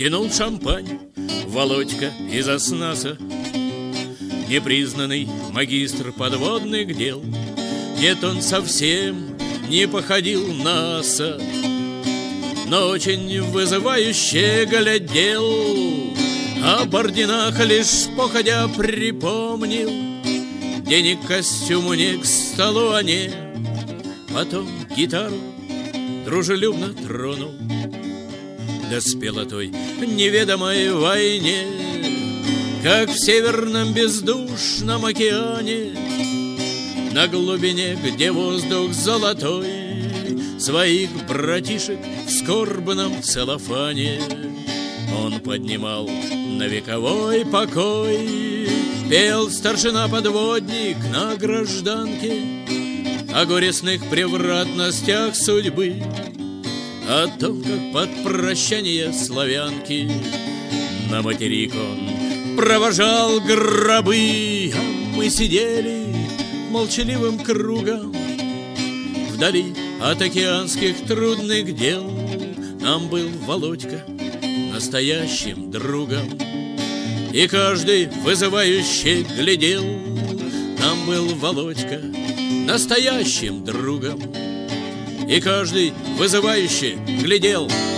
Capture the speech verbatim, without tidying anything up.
тянул шампань Володька из Оснаса, непризнанный магистр подводных дел. Нет, он совсем не походил на аса, но очень вызывающе глядел. Об орденах лишь походя припомнил, денег костюму не к столу, а не. Потом гитару дружелюбно тронул, да спел о той неведомой войне, как в северном бездушном океане, на глубине, где воздух золотой, своих братишек в скорбном целлофане он поднимал на вековой покой. Пел старшина-подводник на гражданке о горестных превратностях судьбы, о том, как под прощание славянки на материк он провожал гробы. А мы сидели молчаливым кругом вдали от океанских трудных дел. Нам был Володька настоящим другом, и каждый вызывающе глядел. Нам был Володька настоящим другом, и каждый вызывающе глядел.